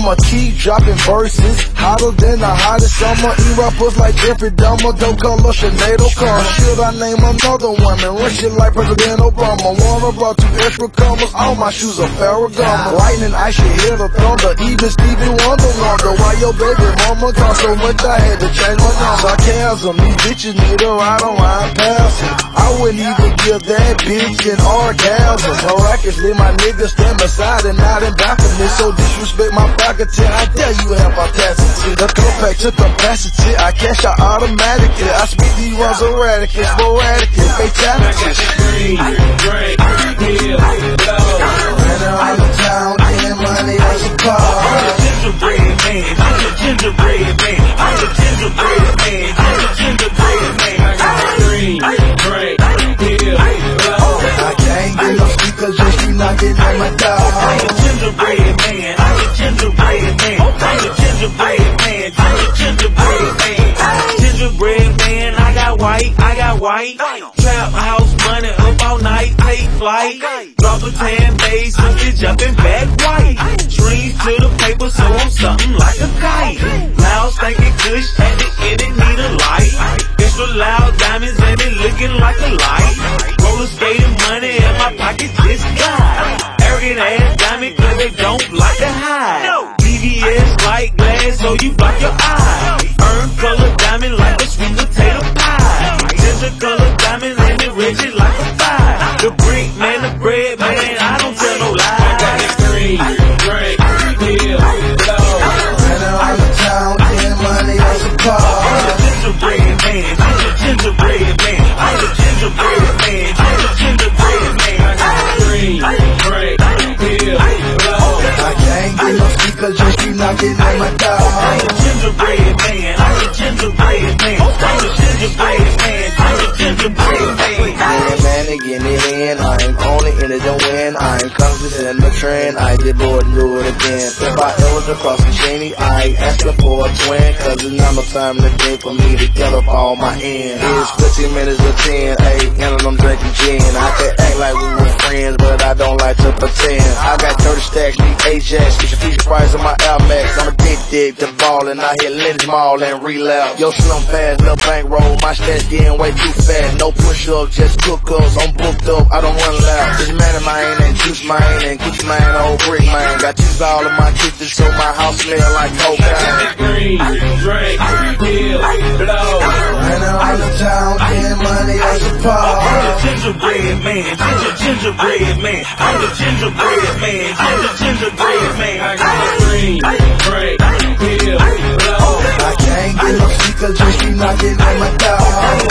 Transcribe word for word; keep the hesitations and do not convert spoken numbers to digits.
I'ma keep dropping verses, hotter than the hottest summer. Eat rappers like Jeffrey Dahmer, dope color Sinead O'Connor. Should I name another one and run shit like President Obama? Warner brought two extra commas, all my shoes are Ferragamo. Lightning, I should hear the thunder, even Stevie Wonder wonder why your baby mama cost so much I had to change my number. Sarcasm, these bitches need a ride on ride past them. I wouldn't even give that bitch an orgasm. Miraculously, my niggas stand beside and not in balcony. So disrespect my faculty, I dare you have audacity. The compact to capacity, I cash out automatically. I speak these ones erratically, sporadically, fatalities. Green, drink, pill, blow. And around the town, getting money on the car. I'm the gingerbread man, I'm the gingerbread man, I'm the gingerbread man, I'm the gingerbread man. I got green, drink, pill, blow. I can't get no speakers, just keep knocking at my door. I'm the gingerbread man, I'm the gingerbread man, I'm the gingerbread man, I'm the gingerbread man. Gingerbread man, I got white, I got white. Trap house money up all night, take flight. Drop a tan base, switch up and back white. Dreams to the paper, so I'm something like a kite. Loud stinking kush, at the end it need a light. Extra loud diamonds and it looking like a light. Roller skating money in my pocket just got. Arrogant ass diamond cause they don't like to hide. D V S light glass so you block your eye. Earn color diamond like a sweet potato pie. Ginger color diamond and it rigid like a fire. The brick man, the bread man, I don't tell no lies. I got it green, drink, pill, blow. And around the town, getting money on the car. I'm the gingerbread man, I'm the gingerbread man, I'm the gingerbread man, I'm the gingerbread man. I got it green, drink, pill, blow. I can't get no speakers, just keep knocking at my door. I'm the gingerbread man, I'm the gingerbread man, I'm the gingerbread man, I'm the gingerbread man. Yeah, man, they getting it in. I ain't only in it to win. I ain't confident in the trend. I did bored and do it again. If I ever across the Cheney, I ain't asking for a twin. Cause it's not no time to think for me to get up all my ends. It's fifteen minutes to ten, ayy, and I'm drinking gin. I can act like we were friends, but I don't like to pretend. I got thirty stacks, need Ajax, get your feature price on my Air Max. I'm addicted to ballin', I hit Lynch Mall and relapse. Yo, slim fast, little bankroll, my stats getting way too fat. No push up, just cook ups, I'm booked up, I don't run loud. This man of mine ain't juice mine, and Gucci mine, old brick mine. Got juice all in my kitchen, so my house smell like cocaine. Green, drink, pill, blow. And around the town, getting money on the car. I'm the gingerbread man, ginger, gingerbread man, I'm the gingerbread man, I'm the gingerbread man. I got a green, drink, pill, blow. I can't get no speakers, just keep knocking at my door.